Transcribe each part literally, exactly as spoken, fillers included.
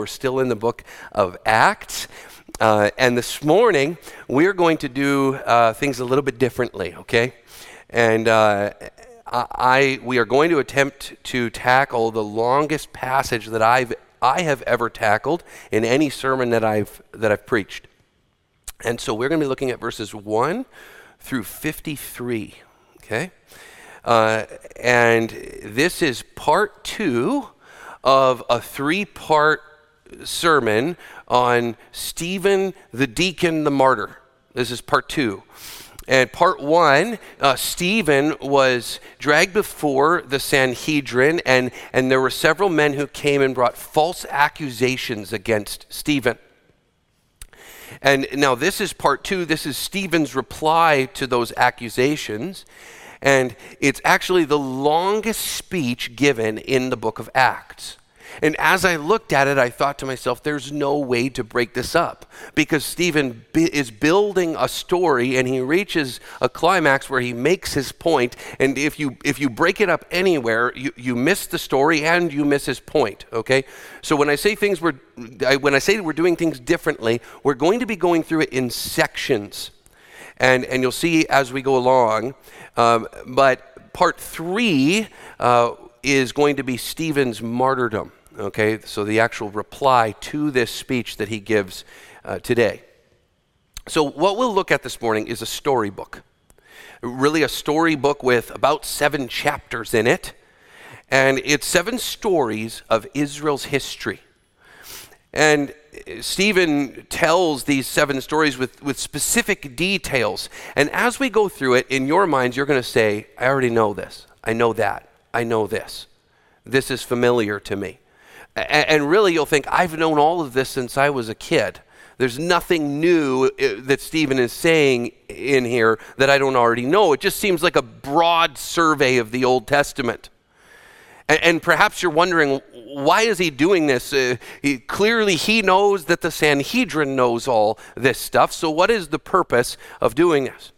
We're still in the book of Acts. Uh, and this morning, we're going to do uh, things a little bit differently, okay? And uh, I, we are going to attempt to tackle the longest passage that I've I have ever tackled in any sermon that I've that I've preached. And so we're going to be looking at verses one through fifty-three, okay? Uh, and this is part two of a three-part sermon on Stephen the deacon, the martyr. This is part two. And part one, uh, Stephen was dragged before the Sanhedrin, and, and there were several men who came and brought false accusations against Stephen. And now this is part two. This is Stephen's reply to those accusations. And it's actually the longest speech given in the book of Acts. And as I looked at it, I thought to myself, there's no way to break this up, because Stephen bi- is building a story, and he reaches a climax where he makes his point. And if you if you break it up anywhere, you, you miss the story and you miss his point, okay? So when I say things we're, I, when I say we're doing things differently, we're going to be going through it in sections. And, and you'll see as we go along. Um, but part three uh, is going to be Stephen's martyrdom. Okay, so the actual reply to this speech that he gives uh, today. So what we'll look at this morning is a storybook. Really a storybook with about seven chapters in it. And it's seven stories of Israel's history. And Stephen tells these seven stories with, with specific details. And as we go through it, in your minds, you're going to say, I already know this. I know that. I know this. This is familiar to me. And really, you'll think, I've known all of this since I was a kid. There's nothing new that Stephen is saying in here that I don't already know. It just seems like a broad survey of the Old Testament. And perhaps you're wondering, why is he doing this? Uh, he, clearly, he knows that the Sanhedrin knows all this stuff. So what is the purpose of doing this?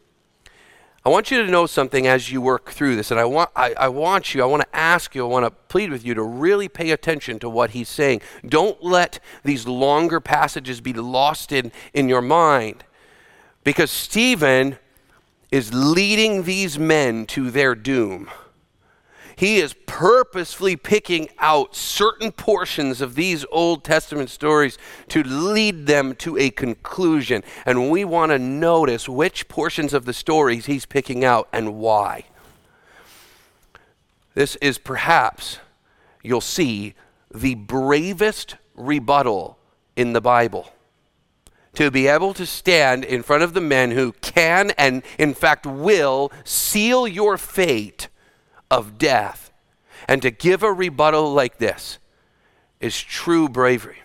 I want you to know something as you work through this, and I want I, I want you, I want to ask you, I want to plead with you to really pay attention to what he's saying. Don't let these longer passages be lost in, in your mind, because Stephen is leading these men to their doom. He is purposefully picking out certain portions of these Old Testament stories to lead them to a conclusion. And we want to notice which portions of the stories he's picking out and why. This is perhaps, you'll see, the bravest rebuttal in the Bible. To be able to stand in front of the men who can and in fact will seal your fate of death, and to give a rebuttal like this is true bravery.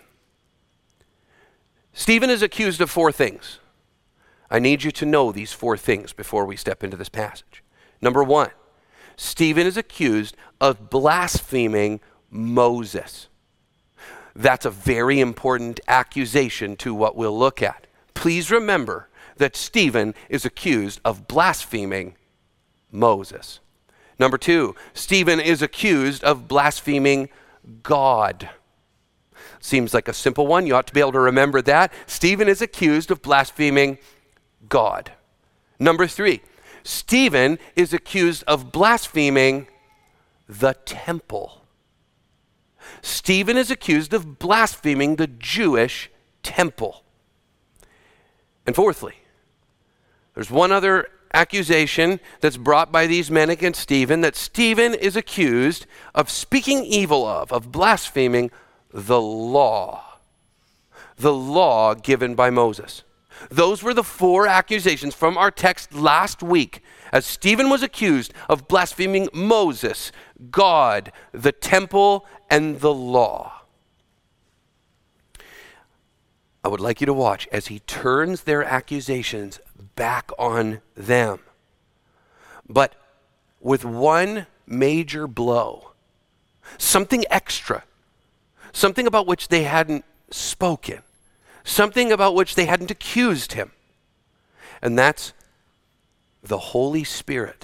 Stephen is accused of four things. I need you to know these four things before we step into this passage. Number one, Stephen is accused of blaspheming Moses. That's a very important accusation to what we'll look at. Please remember that Stephen is accused of blaspheming Moses. Number two, Stephen is accused of blaspheming God. Seems like a simple one. You ought to be able to remember that. Stephen is accused of blaspheming God. Number three, Stephen is accused of blaspheming the temple. Stephen is accused of blaspheming the Jewish temple. And fourthly, there's one other accusation that's brought by these men against Stephen, that Stephen is accused of speaking evil of, of blaspheming the law. The law given by Moses. Those were the four accusations from our text last week, as Stephen was accused of blaspheming Moses, God, the temple, and the law. I would like you to watch as he turns their accusations back on them, but with one major blow, something extra, something about which they hadn't spoken, something about which they hadn't accused him, and that's the Holy Spirit.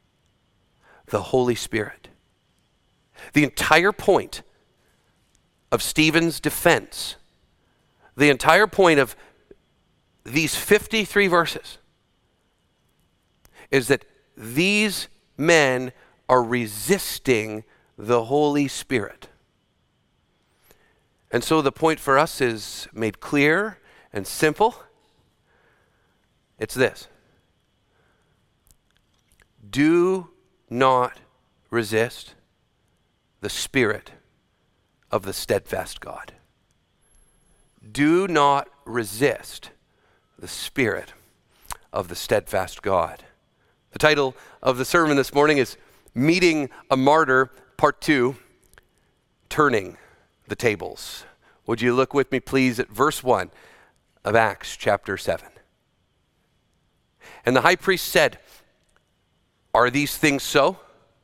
The Holy Spirit. The entire point of Stephen's defense, the entire point of these fifty-three verses, is that these men are resisting the Holy Spirit. And so the point for us is made clear and simple. It's this: do not resist the Spirit of the steadfast God. Do not resist the Spirit of the steadfast God. The title of the sermon this morning is Meeting a Martyr, Part two, Turning the Tables. Would you look with me, please, at verse one of Acts chapter seven. And the high priest said, "Are these things so?"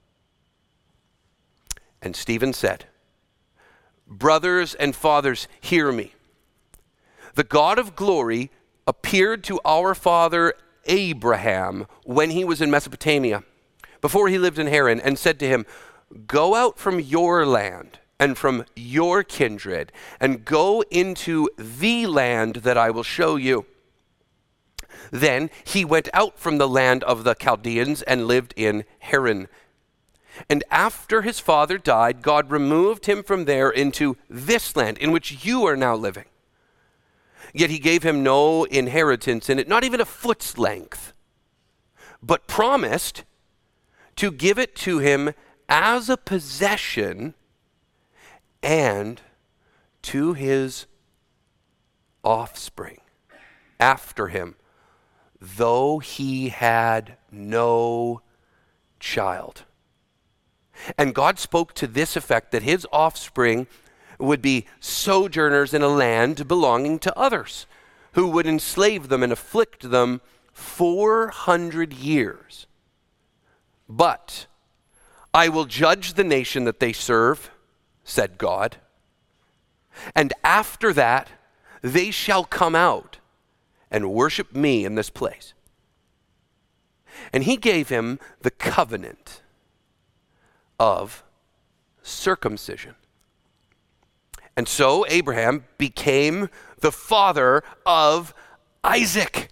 And Stephen said, "Brothers and fathers, hear me. The God of glory appeared to our father Abraham when he was in Mesopotamia, before he lived in Haran, and said to him, 'Go out from your land and from your kindred, and go into the land that I will show you.' Then he went out from the land of the Chaldeans and lived in Haran. And after his father died, God removed him from there into this land in which you are now living. Yet he gave him no inheritance in it, not even a foot's length, but promised to give it to him as a possession and to his offspring after him, though he had no child. And God spoke to this effect, that his offspring would be sojourners in a land belonging to others, who would enslave them and afflict them four hundred years. But I will judge the nation that they serve, said God, and after that they shall come out and worship me in this place. And he gave him the covenant of circumcision. And so Abraham became the father of Isaac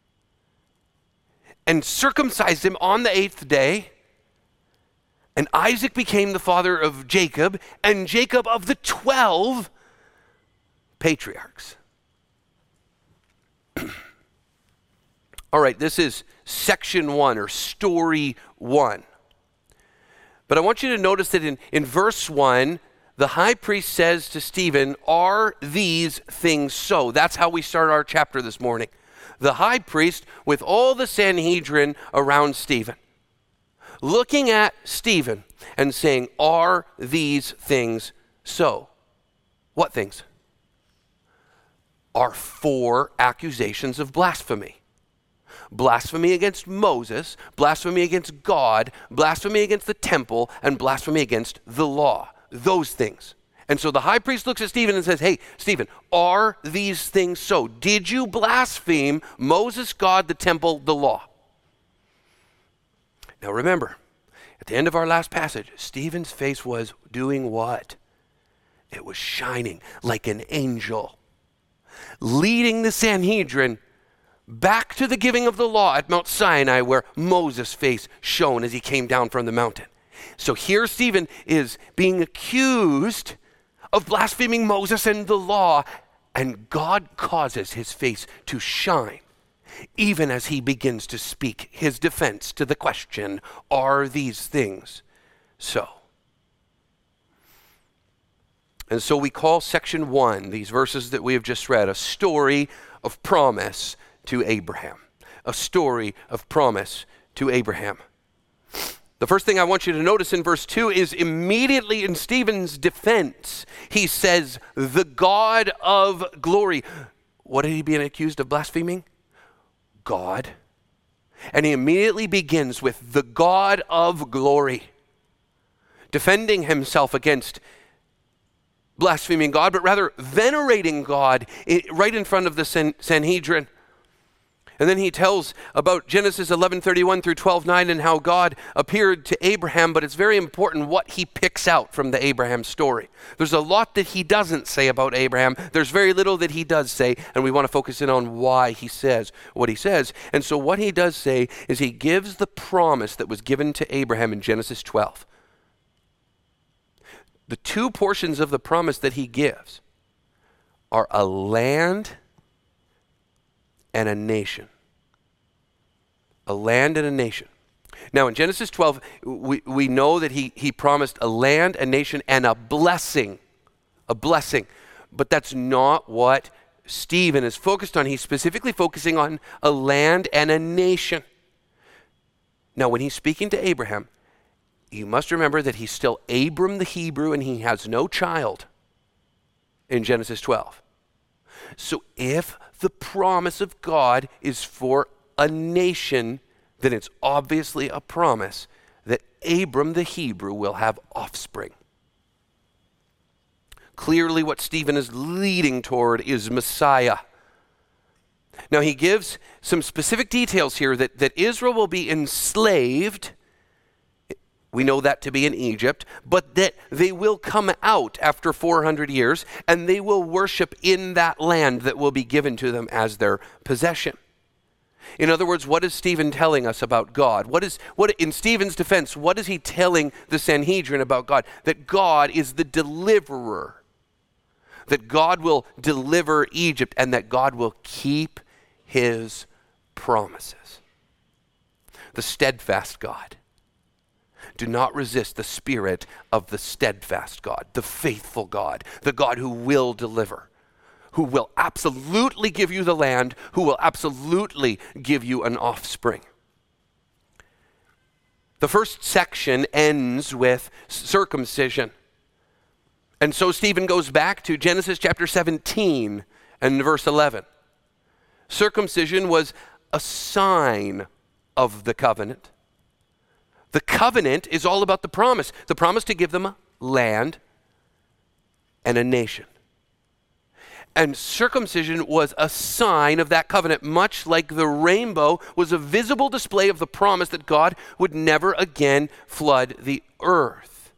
and circumcised him on the eighth day. And Isaac became the father of Jacob, and Jacob of the twelve patriarchs. All right, this is section one, or story one. But I want you to notice that in, in verse one, the high priest says to Stephen, "Are these things so?" That's how we start our chapter this morning. The high priest with all the Sanhedrin around Stephen, looking at Stephen and saying, "Are these things so?" What things? Are four accusations of blasphemy. Blasphemy against Moses, blasphemy against God, blasphemy against the temple, and blasphemy against the law. Those things. And so the high priest looks at Stephen and says, "Hey, Stephen, are these things so? Did you blaspheme Moses, God, the temple, the law?" Now remember, at the end of our last passage, Stephen's face was doing what? It was shining like an angel, leading the Sanhedrin back to the giving of the law at Mount Sinai, where Moses' face shone as he came down from the mountain. So here Stephen is being accused of blaspheming Moses and the law, and God causes his face to shine, even as he begins to speak his defense to the question, "Are these things so?" And so we call section one, these verses that we have just read, a story of promise to Abraham. A story of promise to Abraham. The first thing I want you to notice in verse two is immediately in Stephen's defense, he says, "the God of glory." What had he been accused of blaspheming? God. And he immediately begins with the God of glory, defending himself against blaspheming God, but rather venerating God right in front of the San- Sanhedrin. And then he tells about Genesis eleven thirty-one through twelve nine and how God appeared to Abraham, but it's very important what he picks out from the Abraham story. There's a lot that he doesn't say about Abraham. There's very little that he does say, and we want to focus in on why he says what he says. And so what he does say is he gives the promise that was given to Abraham in Genesis twelve. The two portions of the promise that he gives are a land and a nation. A land and a nation. Now in Genesis twelve, we, we know that he, he promised a land, a nation, and a blessing. A blessing. But that's not what Stephen is focused on. He's specifically focusing on a land and a nation. Now when he's speaking to Abraham, you must remember that he's still Abram the Hebrew and he has no child in Genesis twelve. So if the promise of God is for a nation, then it's obviously a promise that Abram the Hebrew will have offspring. Clearly what Stephen is leading toward is Messiah. Now he gives some specific details here that, that Israel will be enslaved. We know that to be in Egypt, but that they will come out after four hundred years and they will worship in that land that will be given to them as their possession. In other words, what is Stephen telling us about God? What is, what, in Stephen's defense, what is he telling the Sanhedrin about God? That God is the deliverer. That God will deliver Egypt and that God will keep his promises. The steadfast God. Do not resist the spirit of the steadfast God, the faithful God, the God who will deliver, who will absolutely give you the land, who will absolutely give you an offspring. The first section ends with circumcision. And so Stephen goes back to Genesis chapter seventeen and verse eleven. Circumcision was a sign of the covenant. The covenant is all about the promise, the promise to give them a land and a nation. And circumcision was a sign of that covenant, much like the rainbow was a visible display of the promise that God would never again flood the earth.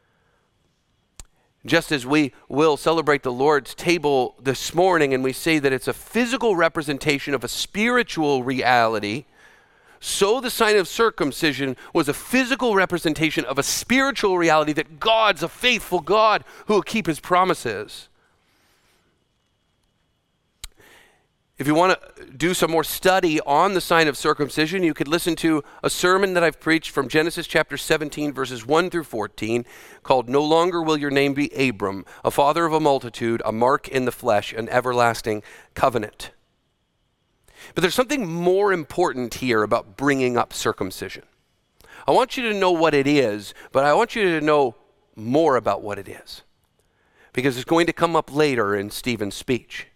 Just as we will celebrate the Lord's table this morning and we say that it's a physical representation of a spiritual reality, so the sign of circumcision was a physical representation of a spiritual reality that God's a faithful God who will keep his promises. If you want to do some more study on the sign of circumcision, you could listen to a sermon that I've preached from Genesis chapter seventeen, verses one through fourteen, called "No Longer Will Your Name Be Abram, a Father of a Multitude, a Mark in the Flesh, an Everlasting Covenant." But there's something more important here about bringing up circumcision. I want you to know what it is, but I want you to know more about what it is, because it's going to come up later in Stephen's speech.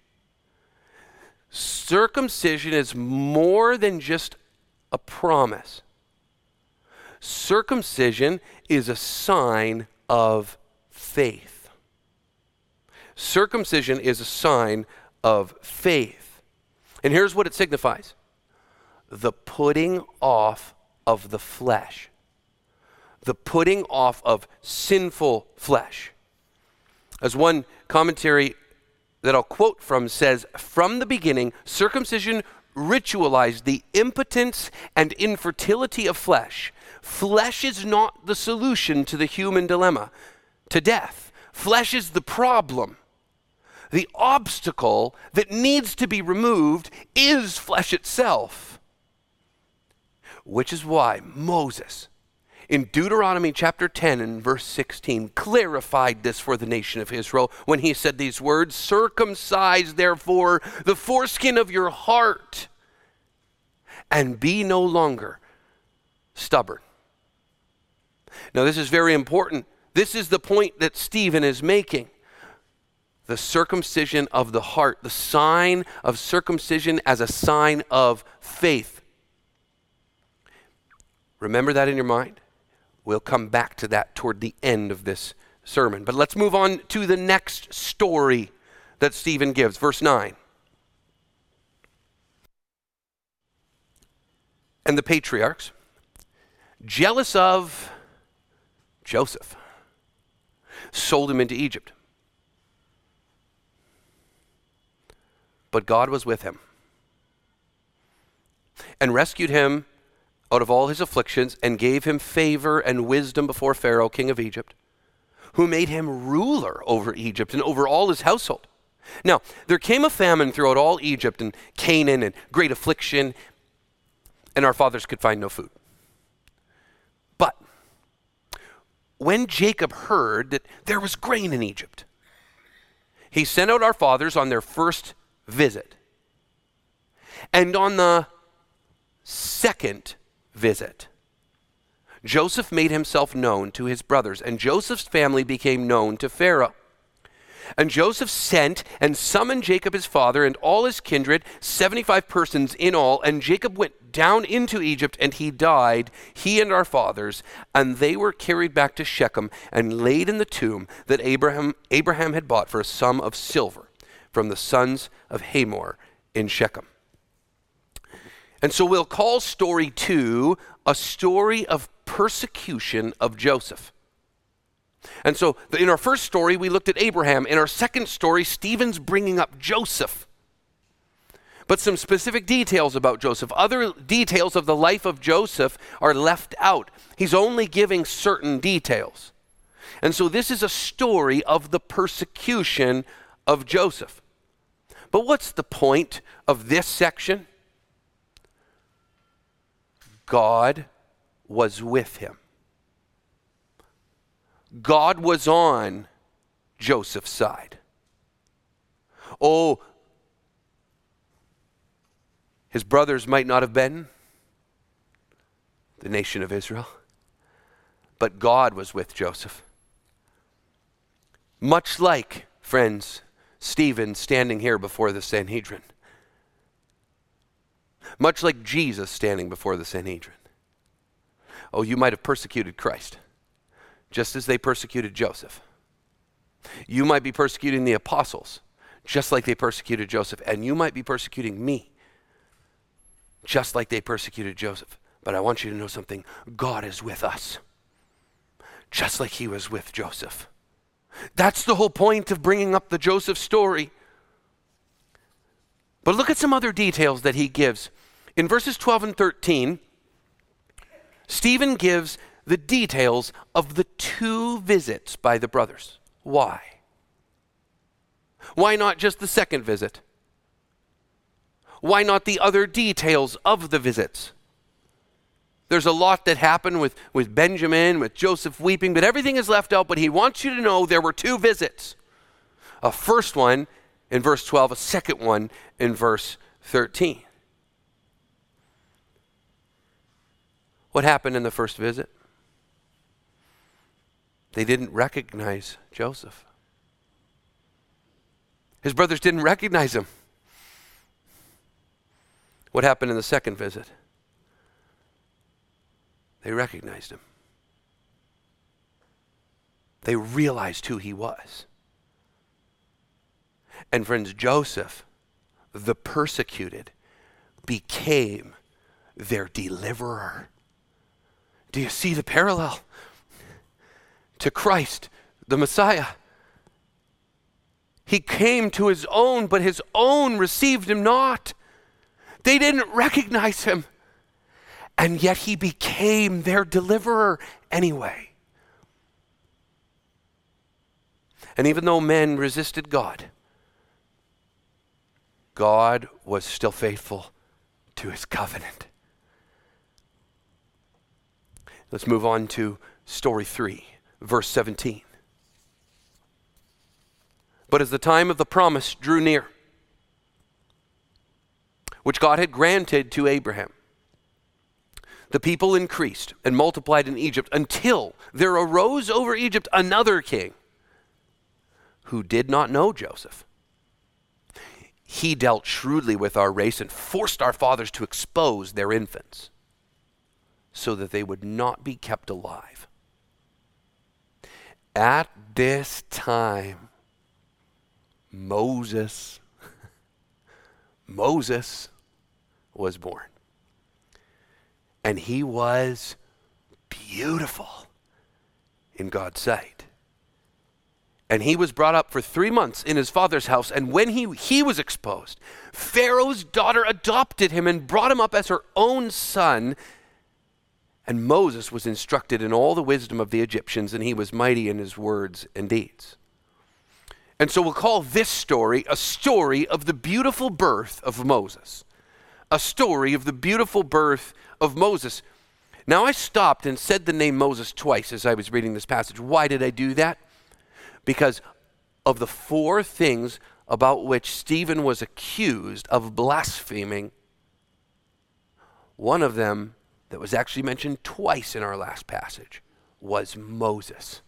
Circumcision is more than just a promise. Circumcision is a sign of faith. Circumcision is a sign of faith. And here's what it signifies: the putting off of the flesh. The putting off of sinful flesh. As one commentary that I'll quote from says, "From the beginning, circumcision ritualized the impotence and infertility of flesh. Flesh is not the solution to the human dilemma, to death. Flesh is the problem. The obstacle that needs to be removed is flesh itself." Which is why Moses, in Deuteronomy chapter ten and verse sixteen, clarified this for the nation of Israel when he said these words, "Circumcise therefore the foreskin of your heart and be no longer stubborn." Now this is very important. This is the point that Stephen is making. The circumcision of the heart, the sign of circumcision as a sign of faith. Remember that in your mind. We'll come back to that toward the end of this sermon. But let's move on to the next story that Stephen gives, verse nine. and the patriarchs, jealous of Joseph, sold him into Egypt. But God was with him and rescued him out of all his afflictions and gave him favor and wisdom before Pharaoh, king of Egypt, who made him ruler over Egypt and over all his household. Now, there came a famine throughout all Egypt and Canaan and great affliction, and our fathers could find no food. But when Jacob heard that there was grain in Egypt, he sent out our fathers on their first visit. And on the second visit, Joseph made himself known to his brothers, and Joseph's family became known to Pharaoh. And Joseph sent and summoned Jacob his father and all his kindred, seventy-five persons in all, and Jacob went down into Egypt, and he died, he and our fathers, and they were carried back to Shechem and laid in the tomb that Abraham, Abraham had bought for a sum of silver from the sons of Hamor in Shechem. And so we'll call story two a story of persecution of Joseph. And so in our first story, we looked at Abraham. In our second story, Stephen's bringing up Joseph. But some specific details about Joseph. Other details of the life of Joseph are left out. He's only giving certain details. And so this is a story of the persecution of Joseph. But what's the point of this section? God was with him. God was on Joseph's side. Oh, his brothers might not have been the nation of Israel, but God was with Joseph. Much like, friends, Stephen standing here before the Sanhedrin. Much like Jesus standing before the Sanhedrin. Oh, you might have persecuted Christ, just as they persecuted Joseph. You might be persecuting the apostles, just like they persecuted Joseph. And you might be persecuting me, just like they persecuted Joseph. But I want you to know something. God is with us, just like he was with Joseph. That's the whole point of bringing up the Joseph story. But look at some other details that he gives. In verses twelve and thirteen, Stephen gives the details of the two visits by the brothers. Why? Why not just the second visit? Why not the other details of the visits? There's a lot that happened with, with Benjamin, with Joseph weeping, but everything is left out. But he wants you to know there were two visits. A first one in verse twelve, a second one in verse thirteen. What happened in the first visit? They didn't recognize Joseph. His brothers didn't recognize him. What happened in the second visit? They recognized him. They realized who he was. And friends, Joseph, the persecuted, became their deliverer. Do you see the parallel to Christ, the Messiah? He came to his own, but his own received him not. They didn't recognize him. And yet he became their deliverer anyway. And even though men resisted God, God was still faithful to his covenant. Let's move on to story three, verse seventeen. But as the time of the promise drew near, which God had granted to Abraham, the people increased and multiplied in Egypt until there arose over Egypt another king who did not know Joseph. He dealt shrewdly with our race and forced our fathers to expose their infants so that they would not be kept alive. At this time, Moses, Moses was born. and he was beautiful in God's sight. And he was brought up for three months in his father's house. And when he, he was exposed, Pharaoh's daughter adopted him and brought him up as her own son. And Moses was instructed in all the wisdom of the Egyptians, and he was mighty in his words and deeds. And so we'll call this story a story of the beautiful birth of Moses. A story of the beautiful birth of Moses. Now I stopped and said the name Moses twice as I was reading this passage. Why did I do that? Because of the four things about which Stephen was accused of blaspheming, one of them that was actually mentioned twice in our last passage was Moses.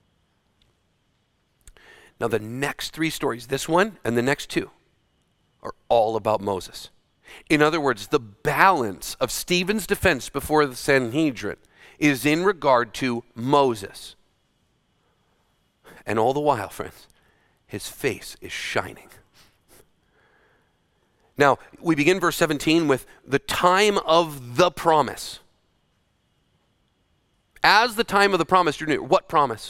Now the next three stories, this one and the next two, are all about Moses. In other words, the balance of Stephen's defense before the Sanhedrin is in regard to Moses. And all the while, friends, his face is shining. Now, we begin verse seventeen with the time of the promise. As the time of the promise drew near, what promise?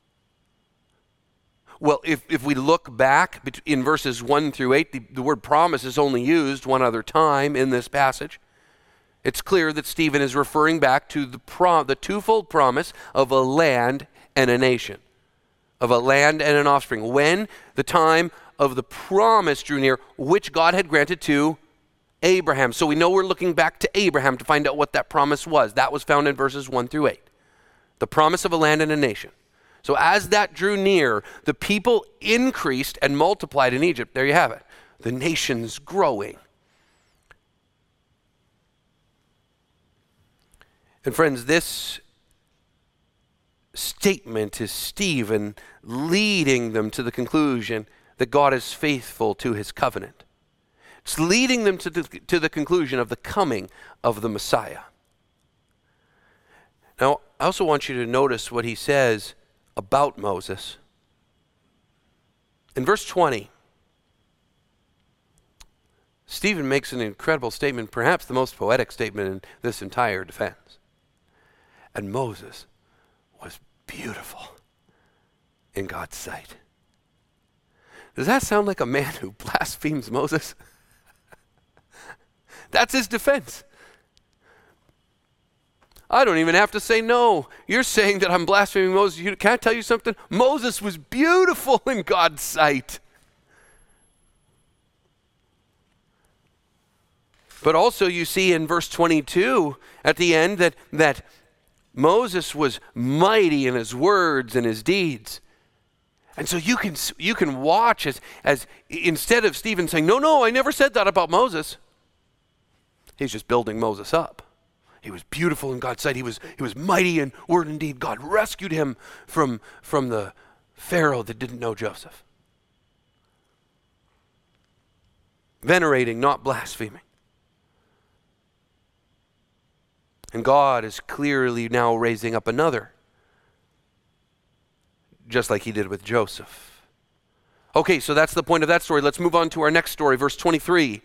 Well, if, if we look back in verses one through eight, the, the word promise is only used one other time in this passage. It's clear that Stephen is referring back to the, prom, the twofold promise of a land and a nation. Of a land and an offspring. When the time of the promise drew near, which God had granted to Abraham. So we know we're looking back to Abraham to find out what that promise was. That was found in verses one through eight. The promise of a land and a nation. So as that drew near, the people increased and multiplied in Egypt. There you have it. The nation's growing. And friends, this statement is Stephen leading them to the conclusion that God is faithful to his covenant. It's leading them to the, to the conclusion of the coming of the Messiah. Now, I also want you to notice what he says about Moses. In verse twenty, Stephen makes an incredible statement, perhaps the most poetic statement in this entire defense. And Moses was beautiful in God's sight. Does that sound like a man who blasphemes Moses? That's his defense. I don't even have to say no. You're saying that I'm blaspheming Moses. You, can I tell you something? Moses was beautiful in God's sight. But also you see in verse twenty-two at the end that, that Moses was mighty in his words and his deeds. And so you can you can watch as, as instead of Stephen saying, no, no, I never said that about Moses. He's just building Moses up. He was beautiful in God's sight. He was, he was mighty in word and deed. God rescued him from, from the Pharaoh that didn't know Joseph. Venerating, not blaspheming. And God is clearly now raising up another, just like he did with Joseph. Okay, so that's the point of that story. Let's move on to our next story, verse twenty-three.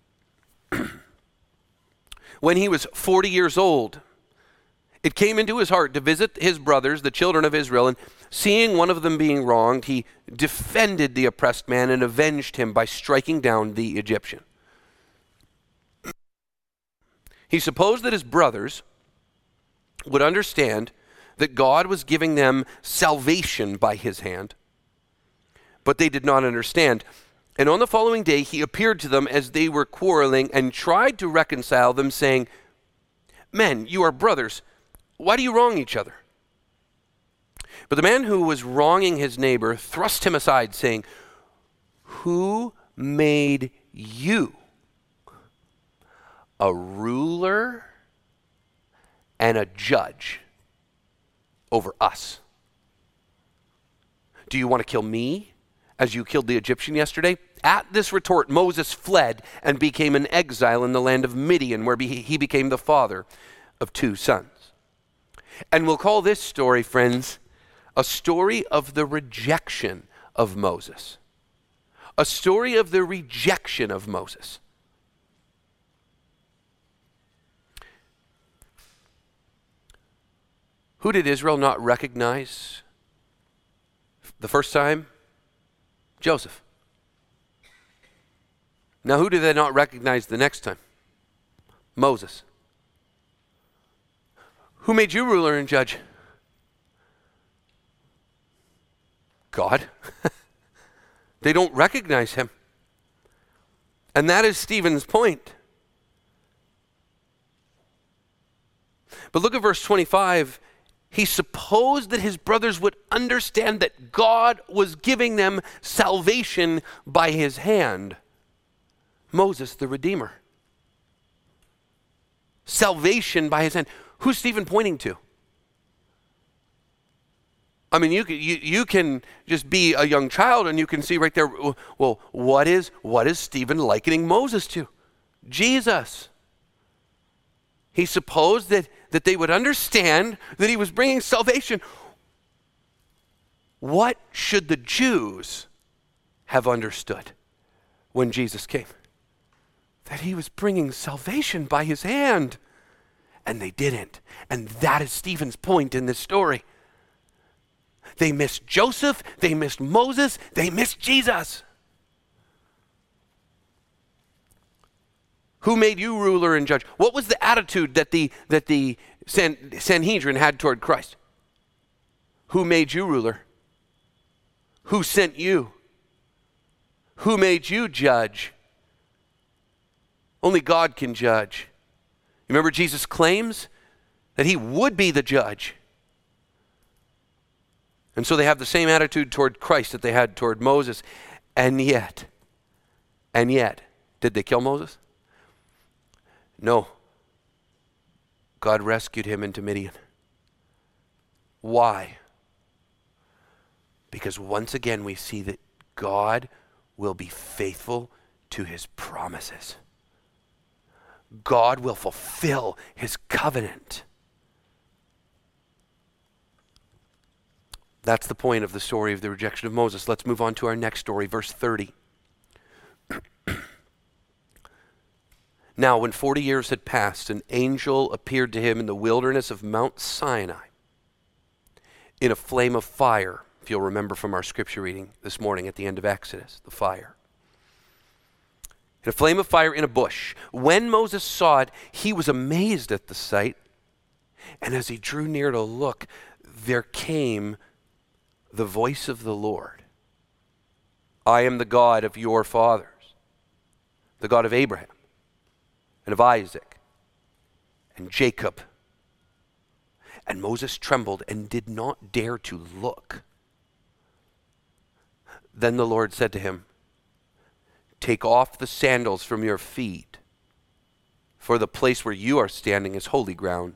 When he was forty years old, it came into his heart to visit his brothers, the children of Israel, and seeing one of them being wronged, he defended the oppressed man and avenged him by striking down the Egyptian. He supposed that his brothers would understand that God was giving them salvation by his hand, but they did not understand. And on the following day, he appeared to them as they were quarreling and tried to reconcile them, saying, "Men, you are brothers. Why do you wrong each other?" But the man who was wronging his neighbor thrust him aside, saying, "Who made you a ruler and a judge over us? Do you want to kill me as you killed the Egyptian yesterday?" At this retort, Moses fled and became an exile in the land of Midian, where he became the father of two sons. And we'll call this story, friends, a story of the rejection of Moses. A story of the rejection of Moses. Who did Israel not recognize the first time? Joseph. Now, who did they not recognize the next time? Moses. Who made you ruler and judge? God. They don't recognize him. And that is Stephen's point. But look at verse twenty-five. He supposed that his brothers would understand that God was giving them salvation by his hand. Moses, the Redeemer. Salvation by his hand. Who's Stephen pointing to? I mean, you can, you, you can just be a young child and you can see right there, well, what is, what is Stephen likening Moses to? Jesus. He supposed that, that they would understand that he was bringing salvation. What should the Jews have understood when Jesus came? That he was bringing salvation by his hand. And they didn't. And that is Stephen's point in this story. They missed Joseph, they missed Moses, they missed Jesus. Who made you ruler and judge? What was the attitude that the that the San, Sanhedrin had toward Christ? Who made you ruler? Who sent you? Who made you judge? Only God can judge. You remember Jesus' claims that he would be the judge. And so they have the same attitude toward Christ that they had toward Moses. And yet, and yet, did they kill Moses? No. God rescued him into Midian. Why? Because once again we see that God will be faithful to his promises. God will fulfill his covenant. That's the point of the story of the rejection of Moses. Let's move on to our next story, verse thirty. Now, when forty years had passed, an angel appeared to him in the wilderness of Mount Sinai in a flame of fire. If you'll remember from our scripture reading this morning at the end of Exodus, the fire. In a flame of fire in a bush. When Moses saw it, he was amazed at the sight. And as he drew near to look, there came the voice of the Lord. I am the God of your fathers, the God of Abraham and of Isaac and Jacob. And Moses trembled and did not dare to look. Then the Lord said to him, take off the sandals from your feet, for the place where you are standing is holy ground.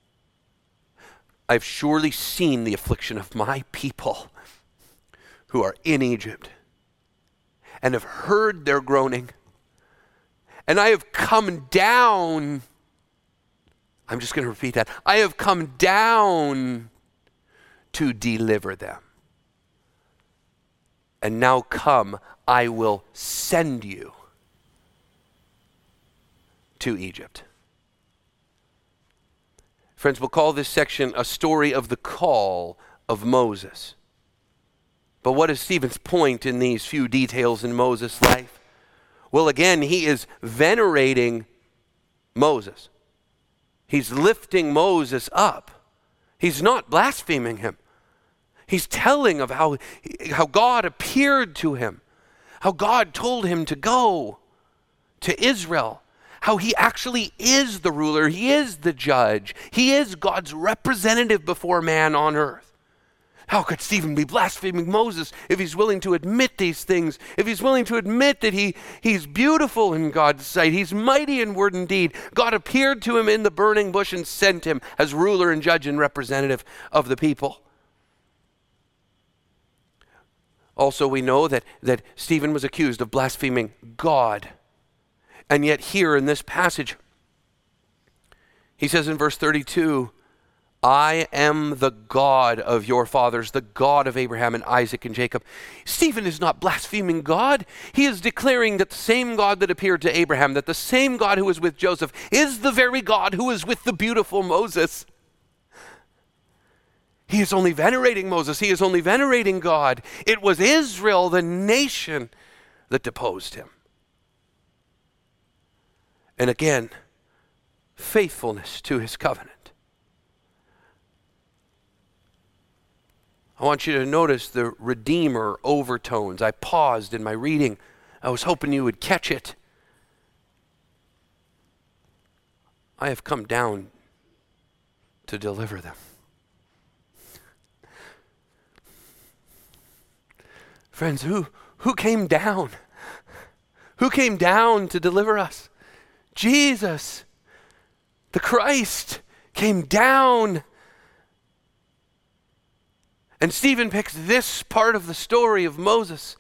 I've surely seen the affliction of my people who are in Egypt and have heard their groaning. And I have come down. I'm just going to repeat that. I have come down to deliver them. And now come, I will send you to Egypt. Friends, we'll call this section a story of the call of Moses. But what is Stephen's point in these few details in Moses' life? Well, again, he is venerating Moses. He's lifting Moses up. He's not blaspheming him. He's telling of how, how God appeared to him, how God told him to go to Israel, how he actually is the ruler, he is the judge, he is God's representative before man on earth. How could Stephen be blaspheming Moses if he's willing to admit these things, if he's willing to admit that he, he's beautiful in God's sight, he's mighty in word and deed. God appeared to him in the burning bush and sent him as ruler and judge and representative of the people. Also, we know that, that Stephen was accused of blaspheming God. And yet here in this passage, he says in verse thirty-two, I am the God of your fathers, the God of Abraham and Isaac and Jacob. Stephen is not blaspheming God. He is declaring that the same God that appeared to Abraham, that the same God who was with Joseph, is the very God who was with the beautiful Moses. He is only venerating Moses. He is only venerating God. It was Israel, the nation, that deposed him. And again, faithfulness to his covenant. I want you to notice the Redeemer overtones. I paused in my reading. I was hoping you would catch it. I have come down to deliver them. Friends, who, who came down? Who came down to deliver us? Jesus, the Christ, came down. And Stephen picks this part of the story of Moses.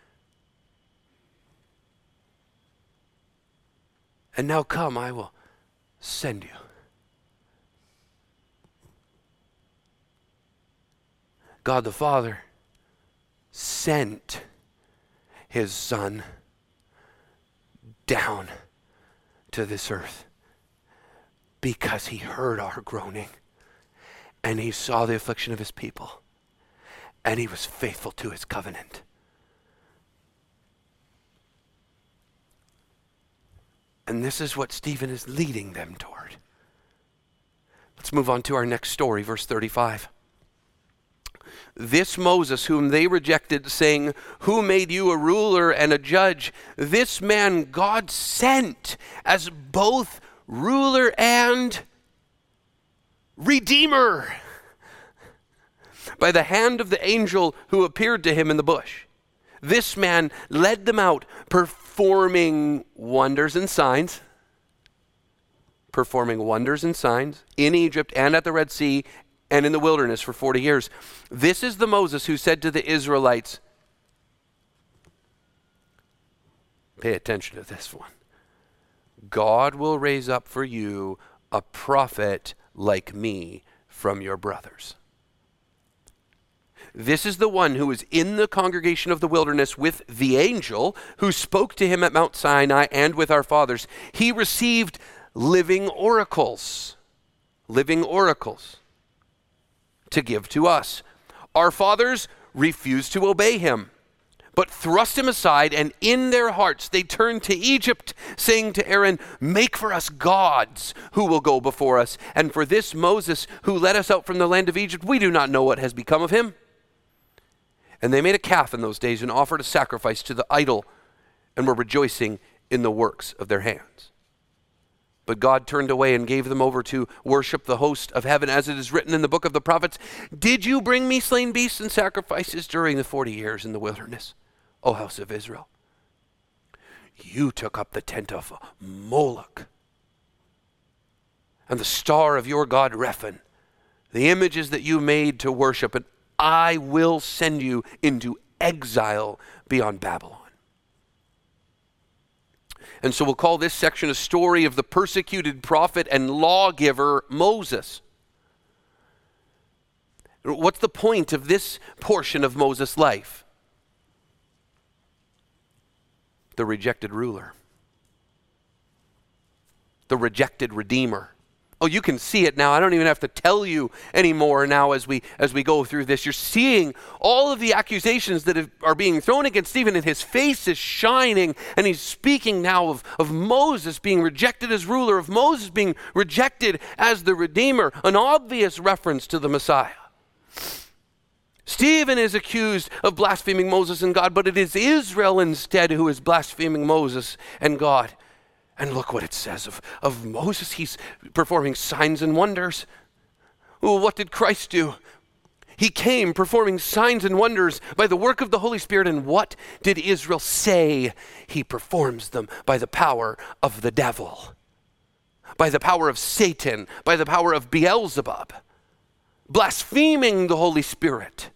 And now come, I will send you. God the Father sent his Son down to this earth because he heard our groaning and he saw the affliction of his people and he was faithful to his covenant. And this is what Stephen is leading them toward. Let's move on to our next story, verse thirty-five. This Moses whom they rejected, saying, who made you a ruler and a judge? This man God sent as both ruler and redeemer by the hand of the angel who appeared to him in the bush. This man led them out, performing wonders and signs, performing wonders and signs in Egypt and at the Red Sea and in the wilderness for forty years. This is the Moses who said to the Israelites, pay attention to this one, God will raise up for you a prophet like me from your brothers. This is the one who was in the congregation of the wilderness with the angel who spoke to him at Mount Sinai and with our fathers. He received living oracles, living oracles to give to us. Our fathers refused to obey him, but thrust him aside, and in their hearts they turned to Egypt, saying to Aaron, make for us gods who will go before us. And for this Moses who led us out from the land of Egypt, we do not know what has become of him. And they made a calf in those days and offered a sacrifice to the idol and were rejoicing in the works of their hands. But God turned away and gave them over to worship the host of heaven, as it is written in the book of the prophets, did you bring me slain beasts and sacrifices during the forty years in the wilderness, O house of Israel? You took up the tent of Moloch and the star of your god Rephan, the images that you made to worship, and I will send you into exile beyond Babylon. And so we'll call this section a story of the persecuted prophet and lawgiver Moses. What's the point of this portion of Moses' life? The rejected ruler. The rejected redeemer. Oh, you can see it now. I don't even have to tell you anymore now as we as we go through this. You're seeing all of the accusations that have, are being thrown against Stephen, and his face is shining, and he's speaking now of, of Moses being rejected as ruler, of Moses being rejected as the Redeemer, an obvious reference to the Messiah. Stephen is accused of blaspheming Moses and God, but it is Israel instead who is blaspheming Moses and God. And look what it says of, of Moses. He's performing signs and wonders. Well, what did Christ do? He came performing signs and wonders by the work of the Holy Spirit. And what did Israel say? He performs them by the power of the devil, by the power of Satan, by the power of Beelzebub, blaspheming the Holy Spirit.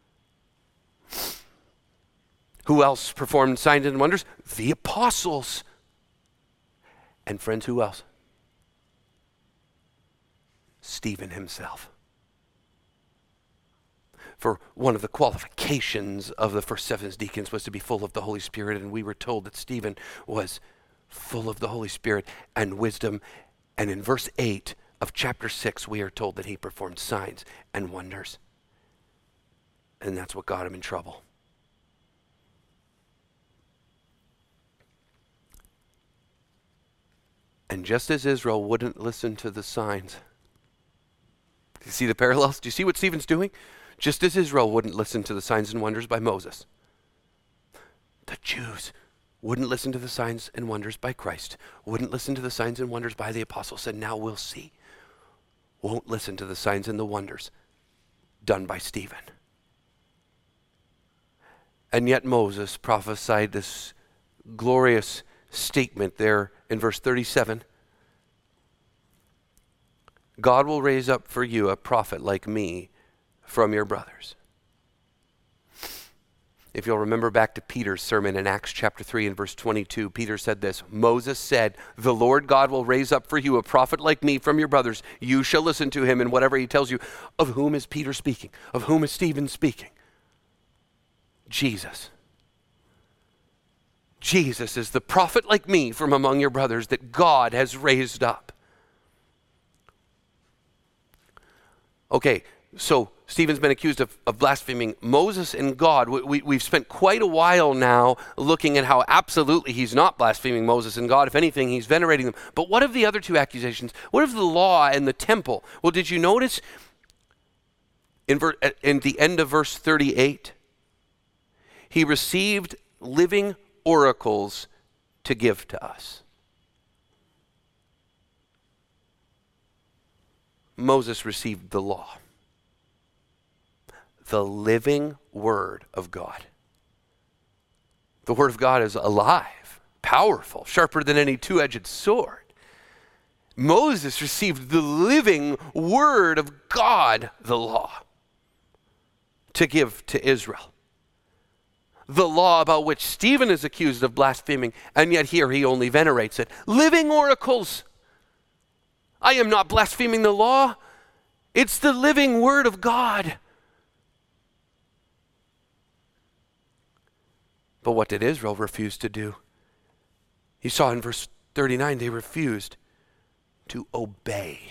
Who else performed signs and wonders? The apostles. And friends, who else? Stephen himself. For one of the qualifications of the first seven deacons was to be full of the Holy Spirit, and we were told that Stephen was full of the Holy Spirit and wisdom. And in verse eight of chapter six, we are told that he performed signs and wonders. And that's what got him in trouble. And just as Israel wouldn't listen to the signs, do you see the parallels? Do you see what Stephen's doing? Just as Israel wouldn't listen to the signs and wonders by Moses, the Jews wouldn't listen to the signs and wonders by Christ, wouldn't listen to the signs and wonders by the apostles, and now we'll see, won't listen to the signs and the wonders done by Stephen. And yet Moses prophesied this glorious statement there in verse thirty-seven. God will raise up for you a prophet like me from your brothers. If you'll remember back to Peter's sermon in Acts chapter three and verse twenty-two, Peter said this, Moses said, the Lord God will raise up for you a prophet like me from your brothers. You shall listen to him in whatever he tells you. Of whom is Peter speaking? Of whom is Stephen speaking? Jesus. Jesus is the prophet like me from among your brothers that God has raised up. Okay, so Stephen's been accused of, of blaspheming Moses and God. We, we, we've spent quite a while now looking at how absolutely he's not blaspheming Moses and God. If anything, he's venerating them. But what of the other two accusations? What of the law and the temple? Well, did you notice in, ver- in the end of verse thirty-eight, he received living oracles to give to us. Moses received the law, the living word of God. The word of God is alive, powerful, sharper than any two-edged sword. Moses received the living word of God, the law, to give to Israel. The law about which Stephen is accused of blaspheming, and yet here he only venerates it. Living oracles. I am not blaspheming the law. It's the living word of God. But what did Israel refuse to do? You saw in verse thirty-nine, they refused to obey.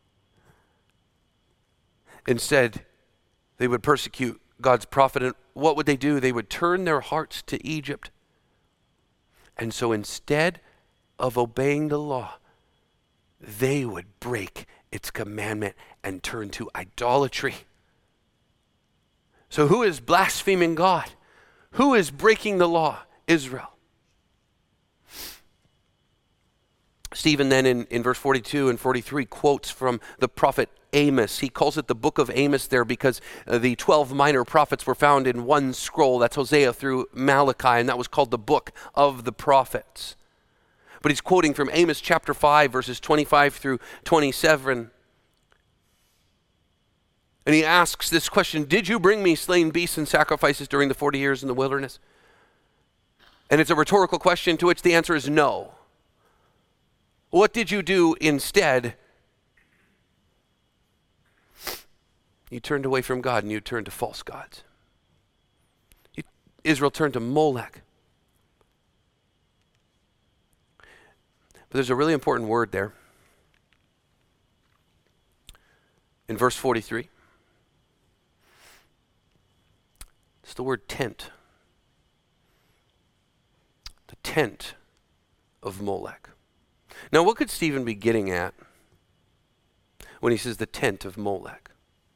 Instead, they would persecute God's prophet. And what would they do? They would turn their hearts to Egypt. And so instead of obeying the law, they would break its commandment and turn to idolatry. So who is blaspheming God? Who is breaking the law? Israel. Stephen then in, in verse forty-two and forty-three quotes from the prophet Amos. He calls it the book of Amos there because uh, the twelve minor prophets were found in one scroll. That's Hosea through Malachi, and that was called the book of the prophets. But he's quoting from Amos chapter five, verses twenty-five through twenty-seven. And he asks this question, did you bring me slain beasts and sacrifices during the forty years in the wilderness? And it's a rhetorical question to which the answer is no. What did you do instead? You turned away from God and you turned to false gods. You, Israel turned to Molech. But there's a really important word there. In verse forty-three. It's the word tent. The tent of Molech. Now, what could Stephen be getting at when he says the tent of Molech?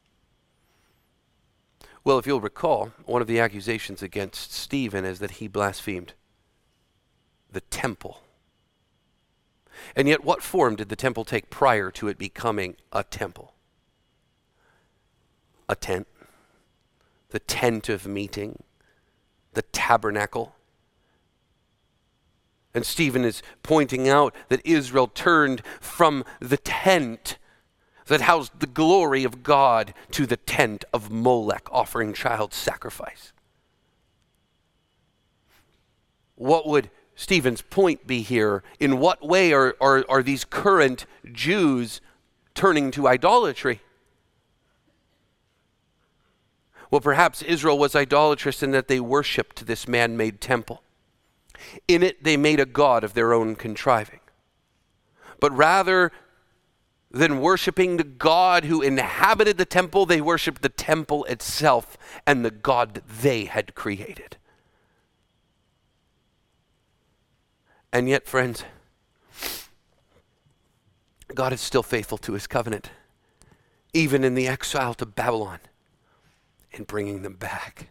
Well, if you'll recall, one of the accusations against Stephen is that he blasphemed the temple. And yet, what form did the temple take prior to it becoming a temple? A tent. The tent of meeting. The tabernacle. And Stephen is pointing out that Israel turned from the tent that housed the glory of God to the tent of Molech, offering child sacrifice. What would Stephen's point be here? In what way are, are, are these current Jews turning to idolatry? Well, perhaps Israel was idolatrous in that they worshipped this man-made temple. In it, they made a god of their own contriving. But rather than worshiping the God who inhabited the temple. They worshiped the temple itself and the God that they had created. And yet, friends, God is still faithful to his covenant, even in the exile to Babylon, in bringing them back.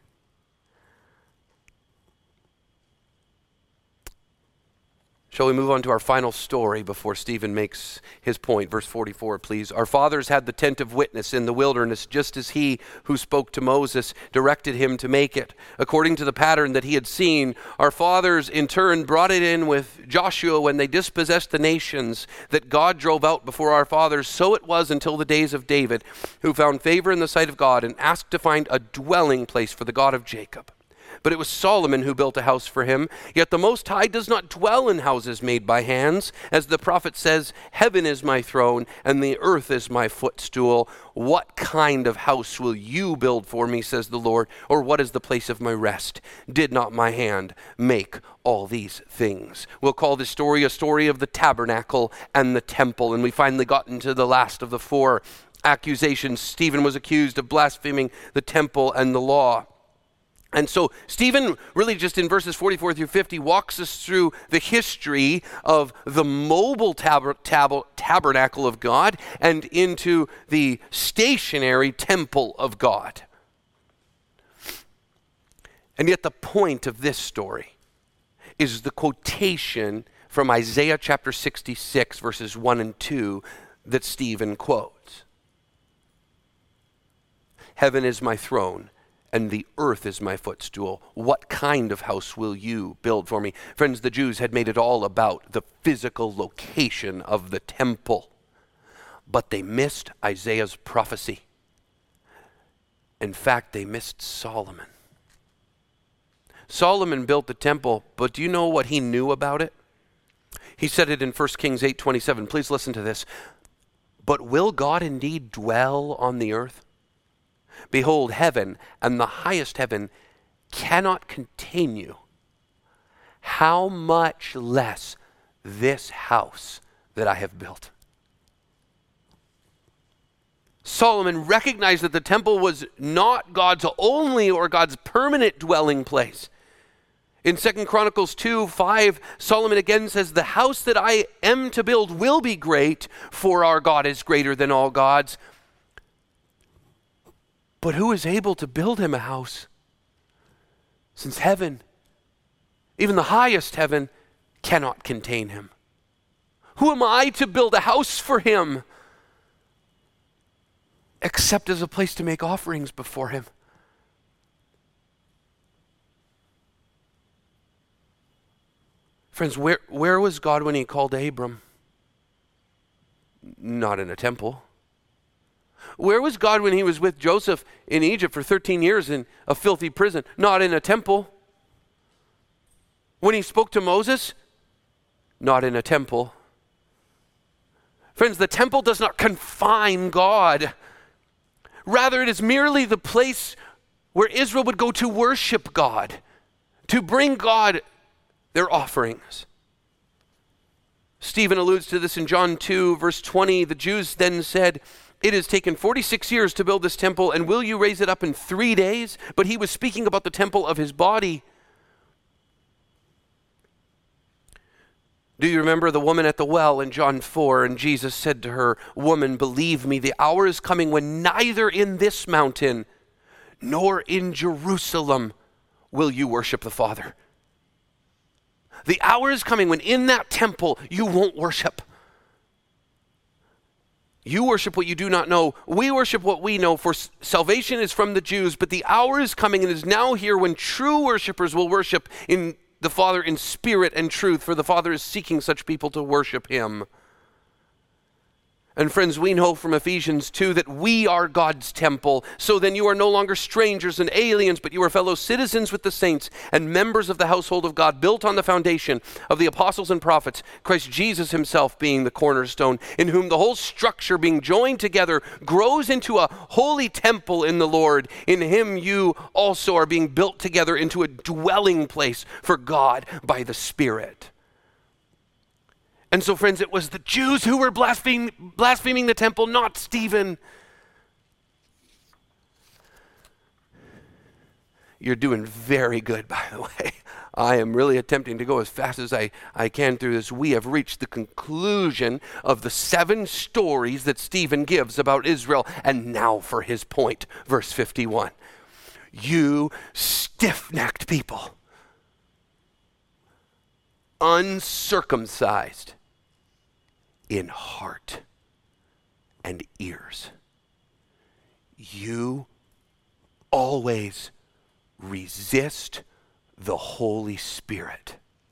Shall we move on to our final story before Stephen makes his point? Verse forty-four, please. Our fathers had the tent of witness in the wilderness, just as he who spoke to Moses directed him to make it, according to the pattern that he had seen. Our fathers, in turn, brought it in with Joshua when they dispossessed the nations that God drove out before our fathers. So it was until the days of David, who found favor in the sight of God and asked to find a dwelling place for the God of Jacob. But it was Solomon who built a house for him. Yet the Most High does not dwell in houses made by hands. As the prophet says, heaven is my throne and the earth is my footstool. What kind of house will you build for me, says the Lord? Or what is the place of my rest? Did not my hand make all these things? We'll call this story a story of the tabernacle and the temple. And we finally got into the last of the four accusations. Stephen was accused of blaspheming the temple and the law. And so Stephen really just in verses forty-four through fifty walks us through the history of the mobile tab- tab- tabernacle of God and into the stationary temple of God. And yet the point of this story is the quotation from Isaiah chapter sixty-six verses one and two that Stephen quotes. Heaven is my throne and the earth is my footstool. What kind of house will you build for me? Friends, the Jews had made it all about the physical location of the temple, but they missed Isaiah's prophecy. In fact, they missed Solomon. Solomon built the temple, but do you know what he knew about it? He said it in First Kings eight twenty-seven. Please listen to this. But will God indeed dwell on the earth? Behold, heaven and the highest heaven cannot contain you. How much less this house that I have built? Solomon recognized that the temple was not God's only or God's permanent dwelling place. In Second Chronicles two five, Solomon again says, the house that I am to build will be great, for our God is greater than all gods. But who is able to build him a house? Since heaven, even the highest heaven, cannot contain him. Who am I to build a house for him? Except as a place to make offerings before him. Friends, where, where was God when he called Abram? Not in a temple. Where was God when he was with Joseph in Egypt for thirteen years in a filthy prison? Not in a temple. When he spoke to Moses? Not in a temple. Friends, the temple does not confine God. Rather, it is merely the place where Israel would go to worship God, to bring God their offerings. Stephen alludes to this in John two, verse twenty. The Jews then said, it has taken forty-six years to build this temple, and will you raise it up in three days? But he was speaking about the temple of his body. Do you remember the woman at the well in John four? And Jesus said to her, woman, believe me, the hour is coming when neither in this mountain nor in Jerusalem will you worship the Father. The hour is coming when in that temple you won't worship. You worship what you do not know. We worship what we know, for salvation is from the Jews. But the hour is coming and is now here when true worshipers will worship in the Father in spirit and truth, for the Father is seeking such people to worship him. And friends, we know from Ephesians two that we are God's temple. So then you are no longer strangers and aliens, but you are fellow citizens with the saints and members of the household of God, built on the foundation of the apostles and prophets, Christ Jesus himself being the cornerstone, in whom the whole structure being joined together grows into a holy temple in the Lord. In him you also are being built together into a dwelling place for God by the Spirit. And so, friends, it was the Jews who were blaspheming, blaspheming the temple, not Stephen. You're doing very good, by the way. I am really attempting to go as fast as I, I can through this. We have reached the conclusion of the seven stories that Stephen gives about Israel. And now for his point, verse fifty-one. You stiff-necked people, uncircumcised in heart and ears. You always resist the Holy Spirit.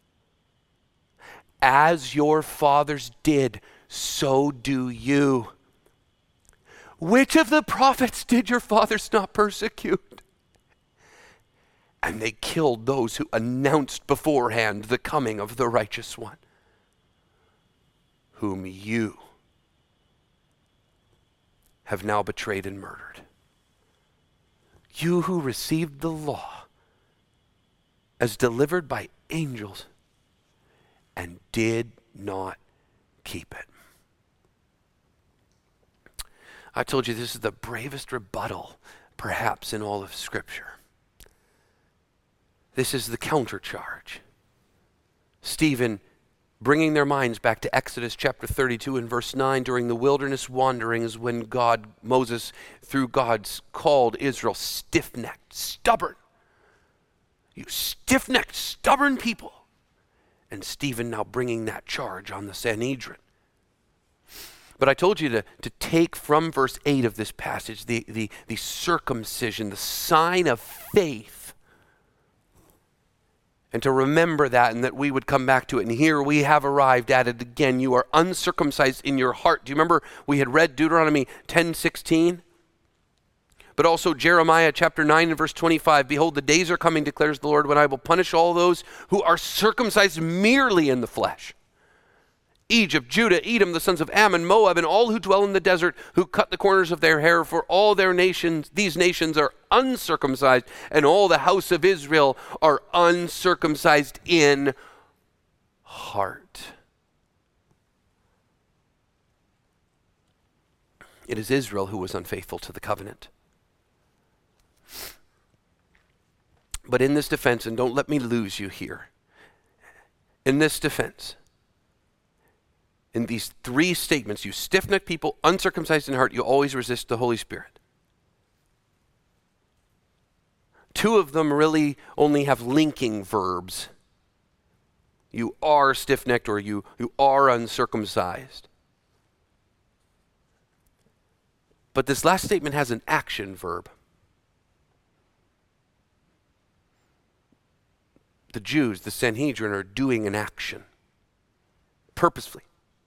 As your fathers did, so do you. Which of the prophets did your fathers not persecute? And they killed those who announced beforehand the coming of the righteous one, whom you have now betrayed and murdered. You who received the law as delivered by angels and did not keep it. I told you this is the bravest rebuttal, perhaps, in all of Scripture. This is the countercharge. Stephen bringing their minds back to Exodus chapter thirty-two and verse nine during the wilderness wanderings when God, Moses, through God, called Israel stiff-necked, stubborn. You stiff-necked, stubborn people. And Stephen now bringing that charge on the Sanhedrin. But I told you to, to take from verse eight of this passage the, the, the circumcision, the sign of faith, and to remember that and that we would come back to it. And here we have arrived at it again. You are uncircumcised in your heart. Do you remember we had read Deuteronomy ten sixteen? But also Jeremiah chapter nine and verse twenty-five. Behold, the days are coming, declares the Lord, when I will punish all those who are circumcised merely in the flesh. Egypt, Judah, Edom, the sons of Ammon, Moab, and all who dwell in the desert, who cut the corners of their hair, for all their nations, these nations are uncircumcised, and all the house of Israel are uncircumcised in heart. It is Israel who was unfaithful to the covenant. But in this defense, and don't let me lose you here, in this defense, in these three statements, you stiff-necked people, uncircumcised in heart, you always resist the Holy Spirit. Two of them really only have linking verbs. You are stiff-necked or you, you are uncircumcised. But this last statement has an action verb. The Jews, the Sanhedrin, are doing an action purposefully.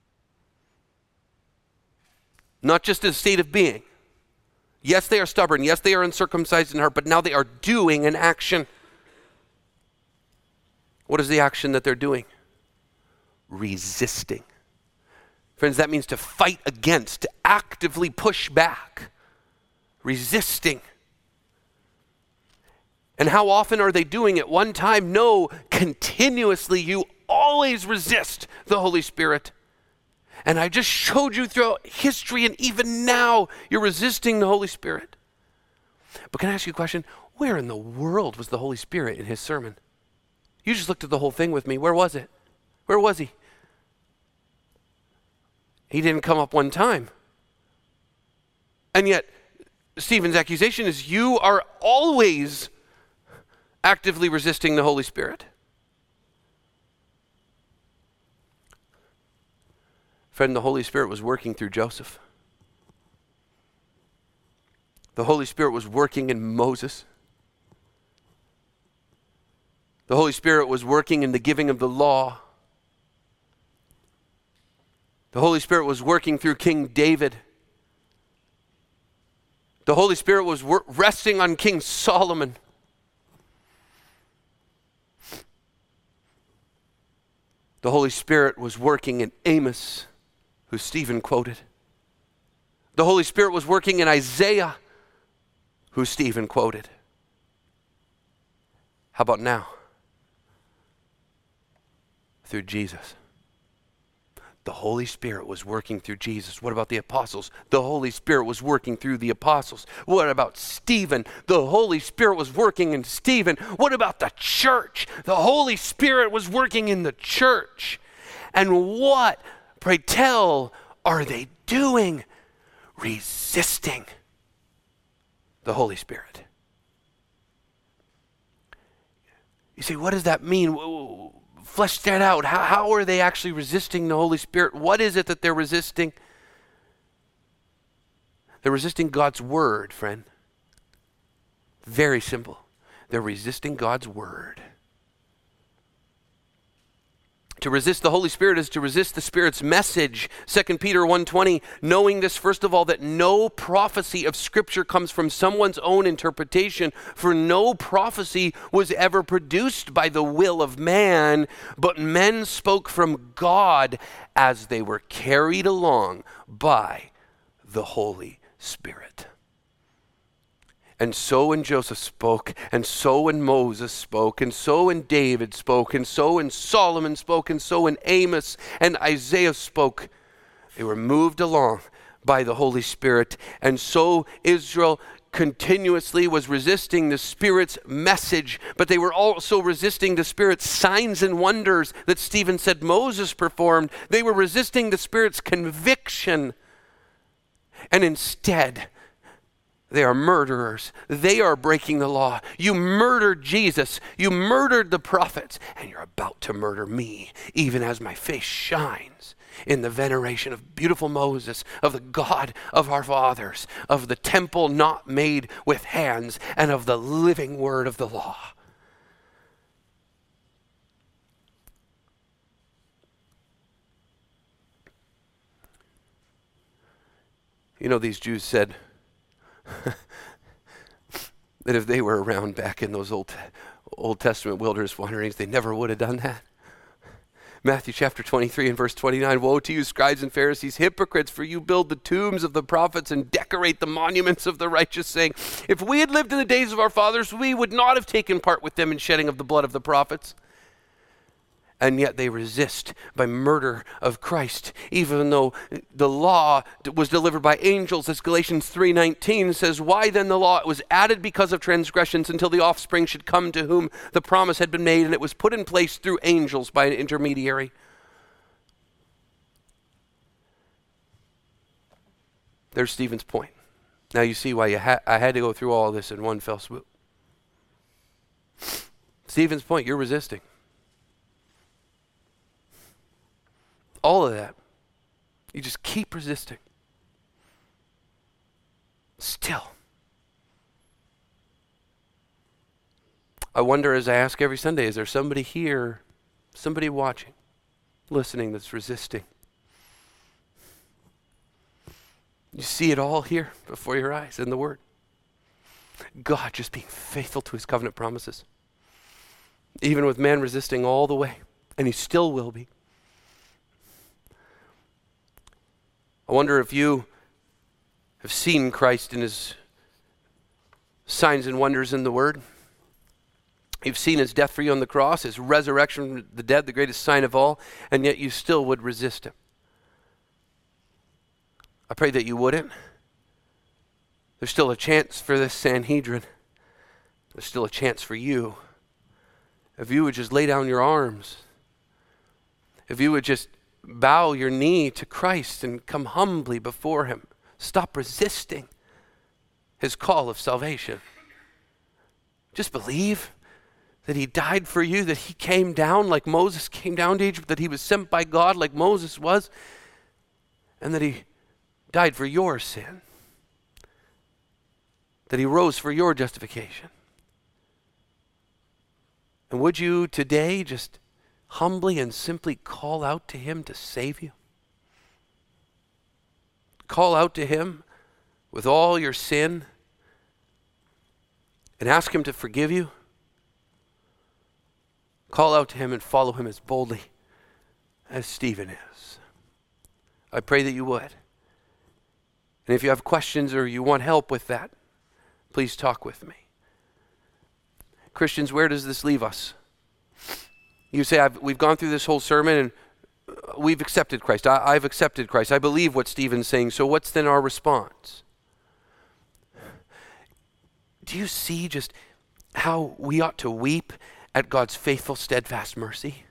Not just a state of being. Yes, they are stubborn. Yes, they are uncircumcised in heart, but now they are doing an action. What is the action that they're doing? Resisting. Friends, that means to fight against, to actively push back. Resisting. And how often are they doing it? One time? No, continuously. You always resist the Holy Spirit. And I just showed you throughout history, and even now, you're resisting the Holy Spirit. But can I ask you a question? Where in the world was the Holy Spirit in his sermon? You just looked at the whole thing with me. Where was it? Where was he? He didn't come up one time. And yet, Stephen's accusation is you are always actively resisting the Holy Spirit. Friend, the Holy Spirit was working through Joseph. The Holy Spirit was working in Moses. The Holy Spirit was working in the giving of the law. The Holy Spirit was working through King David. The Holy Spirit was wor- resting on King Solomon. The Holy Spirit was working in Amos, who Stephen quoted. The Holy Spirit was working in Isaiah, who Stephen quoted. How about now? Through Jesus. The Holy Spirit was working through Jesus. What about the apostles? The Holy Spirit was working through the apostles. What about Stephen? The Holy Spirit was working in Stephen. What about the church? The Holy Spirit was working in the church. And what, pray tell, are they doing? Resisting the Holy Spirit. You say, what does that mean? Flesh that out. How, how are they actually resisting the Holy Spirit? What is it that they're resisting? They're resisting God's word, friend. Very simple. They're resisting God's word. To resist the Holy Spirit is to resist the Spirit's message. Second Peter one twenty, knowing this, first of all, that no prophecy of Scripture comes from someone's own interpretation, for no prophecy was ever produced by the will of man, but men spoke from God as they were carried along by the Holy Spirit. And so when Joseph spoke, and so when Moses spoke, and so when David spoke, and so when Solomon spoke, and so when Amos and Isaiah spoke, they were moved along by the Holy Spirit. And so Israel continuously was resisting the Spirit's message, but they were also resisting the Spirit's signs and wonders that Stephen said Moses performed. They were resisting the Spirit's conviction. And instead, they are murderers. They are breaking the law. You murdered Jesus. You murdered the prophets. And you're about to murder me, even as my face shines in the veneration of beautiful Moses, of the God of our fathers, of the temple not made with hands, and of the living word of the law. You know, these Jews said, that if they were around back in those old Old Testament wilderness wanderings, they never would have done that. Matthew chapter twenty-three and verse twenty-nine, woe to you, scribes and Pharisees, hypocrites, for you build the tombs of the prophets and decorate the monuments of the righteous, saying, if we had lived in the days of our fathers, we would not have taken part with them in shedding of the blood of the prophets. And yet they resist by murder of Christ, even though the law was delivered by angels, as Galatians three nineteen says, why then the law? It was added because of transgressions until the offspring should come to whom the promise had been made, and it was put in place through angels by an intermediary. There's Stephen's point. Now you see why you ha- I had to go through all this in one fell swoop. Stephen's point, you're resisting. All of that. You just keep resisting. Still. I wonder, as I ask every Sunday, is there somebody here, somebody watching, listening that's resisting? You see it all here before your eyes in the Word. God just being faithful to his covenant promises. Even with man resisting all the way, and he still will be. I wonder if you have seen Christ in his signs and wonders in the Word. You've seen his death for you on the cross, his resurrection from the dead, the greatest sign of all, and yet you still would resist him. I pray that you wouldn't. There's still a chance for this Sanhedrin. There's still a chance for you. If you would just lay down your arms, if you would just bow your knee to Christ and come humbly before him, stop resisting his call of salvation. Just believe that he died for you, that he came down like Moses came down to Egypt, that he was sent by God like Moses was, and that he died for your sin, that he rose for your justification. And would you today just humbly and simply call out to him to save you? Call out to him with all your sin and ask him to forgive you. Call out to him and follow him as boldly as Stephen is. I pray that you would. And if you have questions or you want help with that, please talk with me. Christians, where does this leave us? You say, I've, we've gone through this whole sermon, and we've accepted Christ. I, I've accepted Christ. I believe what Stephen's saying. So what's then our response? Do you see just how we ought to weep at God's faithful, steadfast mercy?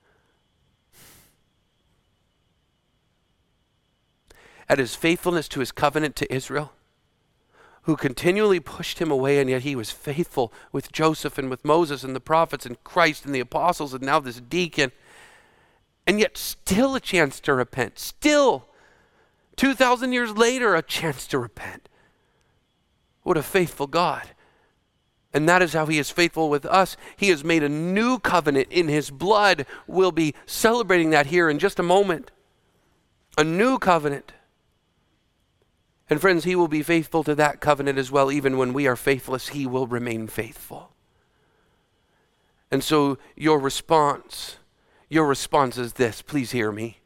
At his faithfulness to his covenant to Israel, who continually pushed him away, and yet he was faithful with Joseph and with Moses and the prophets and Christ and the apostles and now this deacon. And yet still a chance to repent. Still, two thousand years later, a chance to repent. What a faithful God. And that is how he is faithful with us. He has made a new covenant in his blood. We'll be celebrating that here in just a moment. A new covenant. And friends, he will be faithful to that covenant as well. Even when we are faithless, he will remain faithful. And so your response, your response is this. Please hear me.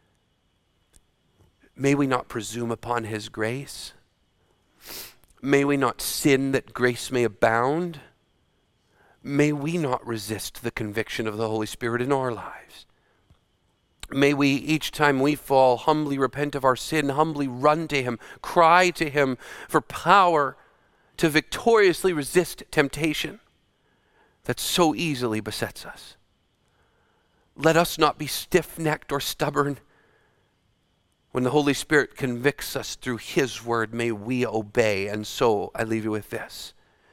May we not presume upon his grace. May we not sin that grace may abound. May we not resist the conviction of the Holy Spirit in our lives. May we, each time we fall, humbly repent of our sin, humbly run to him, cry to him for power to victoriously resist temptation that so easily besets us. Let us not be stiff-necked or stubborn. When the Holy Spirit convicts us through his word, may we obey. And so I leave you with this.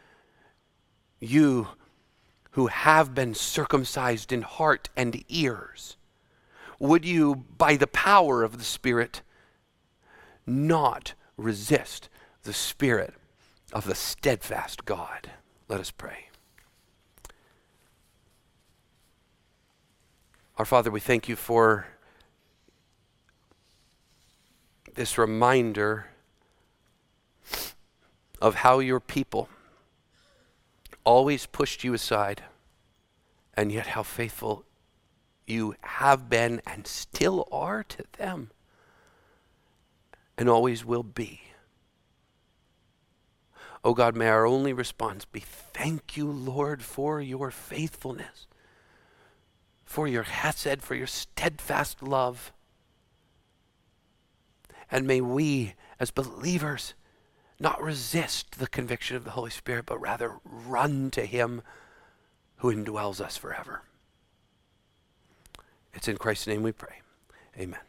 You who have been circumcised in heart and ears, would you, by the power of the Spirit, not resist the Spirit of the steadfast God? Let us pray. Our Father, we thank you for this reminder of how your people always pushed you aside, and yet how faithful you have been and still are to them, and always will be. Oh God, may our only response be, thank you, Lord, for your faithfulness, for your hesed, for your steadfast love. And may we, as believers, not resist the conviction of the Holy Spirit, but rather run to him who indwells us forever. It's in Christ's name we pray. Amen.